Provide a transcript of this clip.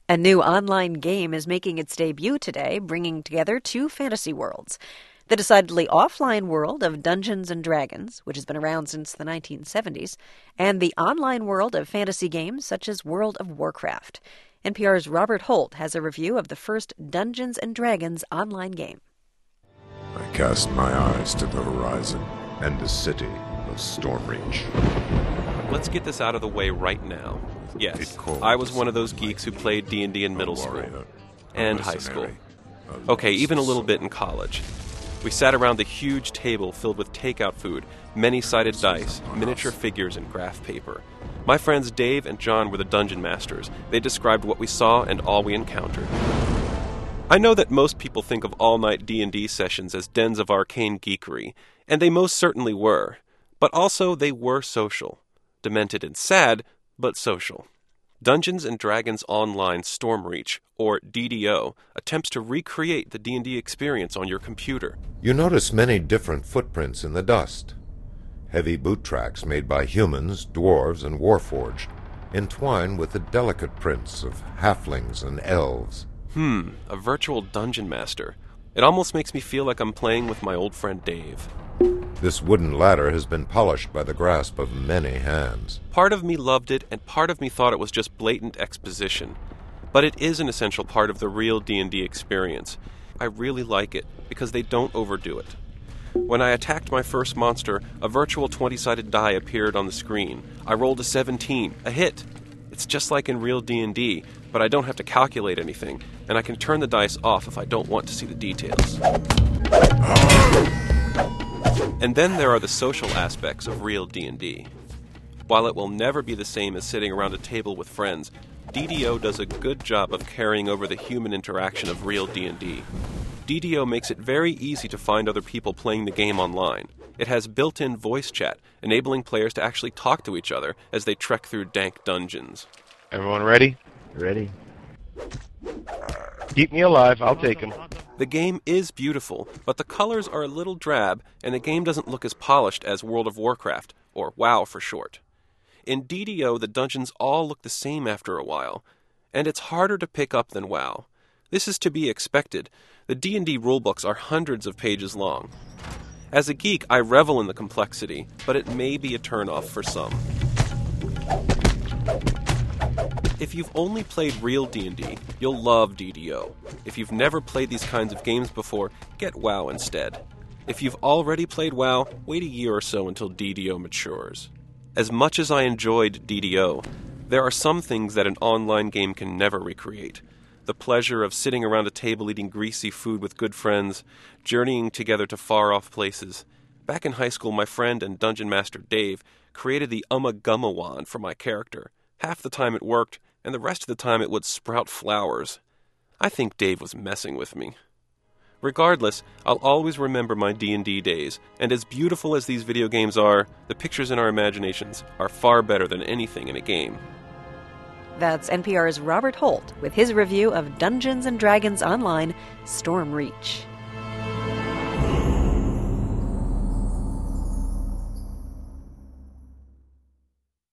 A new online game is making its debut today, bringing together two fantasy worlds. The decidedly offline world of Dungeons & Dragons, which has been around since the 1970s, and the online world of fantasy games such as World of Warcraft. NPR's Robert Holt has a review of the first Dungeons & Dragons online game. I cast my eyes to the horizon and the city of Stormreach. Let's get this out of the way right now. Yes, I was one of those geeks who played D&D in middle school and high school. Okay, even a little bit in college. We sat around the huge table filled with takeout food, many-sided dice, miniature figures, and graph paper. My friends Dave and John were the dungeon masters. They described what we saw and all we encountered. I know that most people think of all-night D&D sessions as dens of arcane geekery, and they most certainly were. But also, they were social. Demented and sad, but social. Dungeons & Dragons Online Stormreach, or DDO, attempts to recreate the D&D experience on your computer. You notice many different footprints in the dust. Heavy boot tracks made by humans, dwarves, and warforged, entwine with the delicate prints of halflings and elves. A virtual dungeon master. It almost makes me feel like I'm playing with my old friend Dave. This wooden ladder has been polished by the grasp of many hands. Part of me loved it, and part of me thought it was just blatant exposition. But it is an essential part of the real D&D experience. I really like it, because they don't overdo it. When I attacked my first monster, a virtual 20-sided die appeared on the screen. I rolled a 17, a hit. It's just like in real D&D, but I don't have to calculate anything, and I can turn the dice off if I don't want to see the details. And then there are the social aspects of real D&D. While it will never be the same as sitting around a table with friends, DDO does a good job of carrying over the human interaction of real D&D. DDO makes it very easy to find other people playing the game online. It has built-in voice chat, enabling players to actually talk to each other as they trek through dank dungeons. Everyone ready? Ready. Keep me alive, I'll take him. The game is beautiful, but the colors are a little drab, and the game doesn't look as polished as World of Warcraft, or WoW for short. In DDO, the dungeons all look the same after a while, and it's harder to pick up than WoW. This is to be expected. The D&D rulebooks are hundreds of pages long. As a geek, I revel in the complexity, but it may be a turnoff for some. If you've only played real D&D, you'll love DDO. If you've never played these kinds of games before, get WoW instead. If you've already played WoW, wait a year or so until DDO matures. As much as I enjoyed DDO, there are some things that an online game can never recreate. The pleasure of sitting around a table eating greasy food with good friends, journeying together to far-off places. Back in high school, my friend and dungeon master Dave created the Ummagumma wand for my character. Half the time it worked, and the rest of the time it would sprout flowers. I think Dave was messing with me. Regardless, I'll always remember my D&D days, and as beautiful as these video games are, the pictures in our imaginations are far better than anything in a game. That's NPR's Robert Holt with his review of Dungeons & Dragons Online Stormreach.